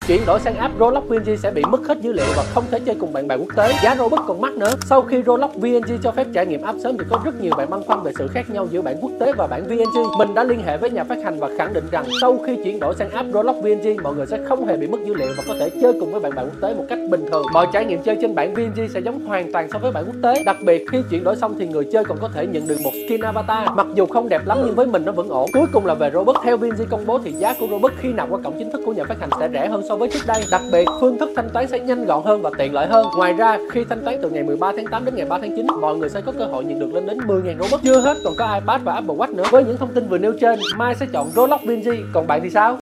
chuyển đổi sang app Roblox VNG sẽ bị mất hết dữ liệu và không thể chơi cùng bạn bè quốc tế. Giá Robux còn mắc nữa. Sau khi Roblox VNG cho phép trải nghiệm app sớm thì có rất nhiều bạn băn khoăn về sự khác nhau giữa bản quốc tế và bản VNG. Mình đã liên hệ với nhà phát hành và khẳng định rằng sau khi chuyển đổi sang app Roblox VNG, mọi người sẽ không hề bị mất dữ liệu và có thể chơi cùng với bạn bè quốc tế một cách bình thường. Mọi trải nghiệm chơi trên bản VNG sẽ giống hoàn toàn so với bản quốc tế. Đặc biệt khi chuyển đổi xong thì người chơi còn có thể nhận được một skin avatar. Mặc dù không đẹp lắm nhưng với mình nó vẫn ổn. Cuối cùng là về Robux. Theo VNG công bố thì giá của Robux khi nạp qua cổng chính thức của nhà phát hành sẽ rẻ hơn so với trước đây. Đặc biệt phương thức thanh toán sẽ nhanh gọn hơn và tiện lợi hơn. Ngoài ra khi thanh toán từ ngày 13 tháng 8 đến ngày 3 tháng 9, mọi người sẽ có cơ hội nhận được lên đến 10.000 Robux. Chưa hết còn có iPad và Apple Watch nữa. Với những thông tin vừa nêu trên, Mai sẽ chọn Roblox VNG. Còn bạn thì sao?